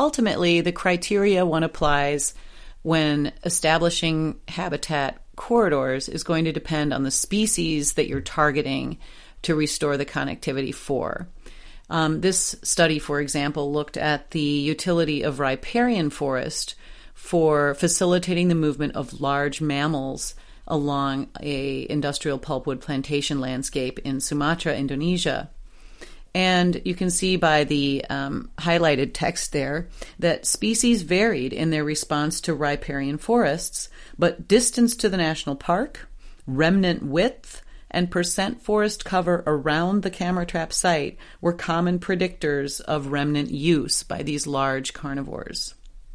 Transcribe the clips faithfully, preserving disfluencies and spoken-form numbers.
ultimately, the criteria one applies when establishing habitat corridors is going to depend on the species that you're targeting to restore the connectivity for. Um, this study, for example, looked at the utility of riparian forest for facilitating the movement of large mammals along a industrial pulpwood plantation landscape in Sumatra, Indonesia. And you can see by the um, highlighted text there that species varied in their response to riparian forests, but distance to the national park, remnant width, and percent forest cover around the camera trap site were common predictors of remnant use by these large carnivores.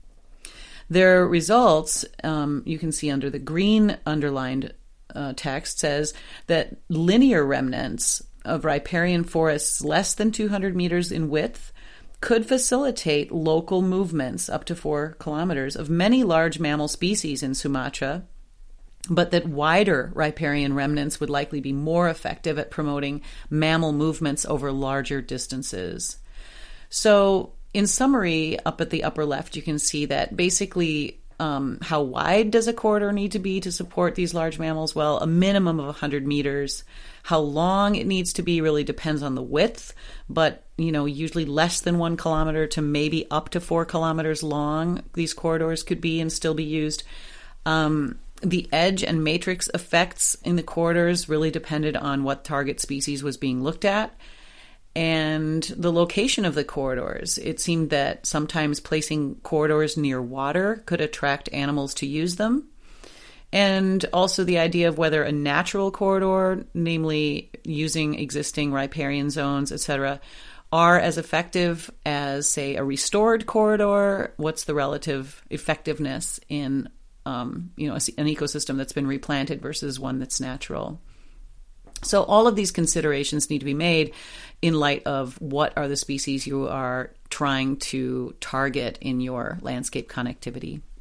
Their results, um, you can see under the green underlined uh, text, says that linear remnants of riparian forests less than two hundred meters in width could facilitate local movements up to four kilometers of many large mammal species in Sumatra, but that wider riparian remnants would likely be more effective at promoting mammal movements over larger distances. So, in summary, up at the upper left, you can see that basically um, how wide does a corridor need to be to support these large mammals? Well, a minimum of one hundred meters. How long it needs to be really depends on the width, but you know, usually less than one kilometer to maybe up to four kilometers long. These corridors could be and still be used. Um, the edge and matrix effects in the corridors really depended on what target species was being looked at and the location of the corridors. It seemed that sometimes placing corridors near water could attract animals to use them. And also the idea of whether a natural corridor, namely using existing riparian zones, et cetera, are as effective as, say, a restored corridor. What's the relative effectiveness in, um, you know, an ecosystem that's been replanted versus one that's natural? So all of these considerations need to be made in light of what are the species you are trying to target in your landscape connectivity.